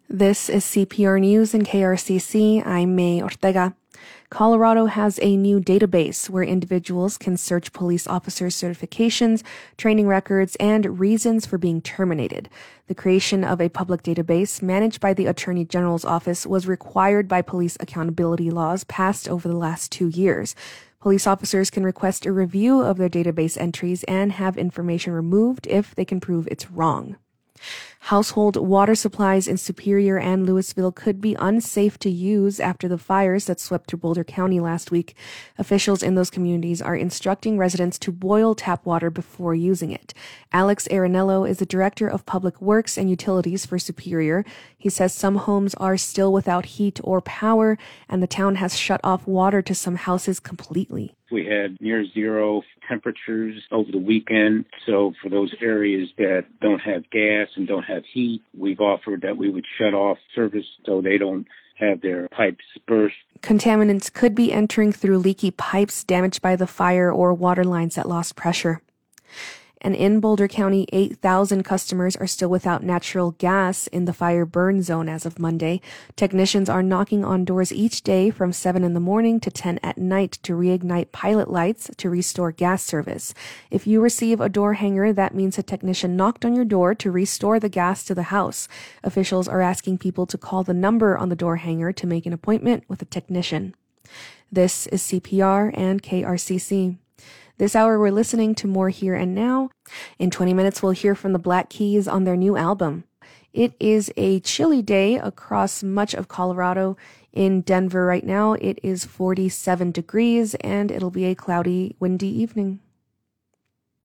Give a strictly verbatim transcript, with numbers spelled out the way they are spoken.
This is C P R News and K R C C. I'm May Ortega. Colorado has a new database where individuals can search police officers' certifications, training records, and reasons for being terminated. The creation of a public database managed by the Attorney General's office was required by police accountability laws passed over the last two years. Police officers can request a review of their database entries and have information removed if they can prove it's wrong. Household water supplies in Superior and Louisville could be unsafe to use after the fires that swept through Boulder County last week. Officials in those communities are instructing residents to boil tap water before using it. Alex Arenello is the Director of Public Works and Utilities for Superior. He says some homes are still without heat or power, and the town has shut off water to some houses completely. We had near zero temperatures over the weekend. So for those areas that don't have gas and don't have heat, we've offered that we would shut off service so they don't have their pipes burst. Contaminants could be entering through leaky pipes damaged by the fire or water lines that lost pressure. And in Boulder County, eight thousand customers are still without natural gas in the fire burn zone as of Monday. Technicians are knocking on doors each day from seven in the morning to ten at night to reignite pilot lights to restore gas service. If you receive a door hanger, that means a technician knocked on your door to restore the gas to the house. Officials are asking people to call the number on the door hanger to make an appointment with a technician. This is C P R and K R C C. This hour, we're listening to More Here and Now. In twenty minutes, we'll hear from the Black Keys on their new album. It is a chilly day across much of Colorado. In Denver right now, it is forty-seven degrees, and it'll be a cloudy, windy evening.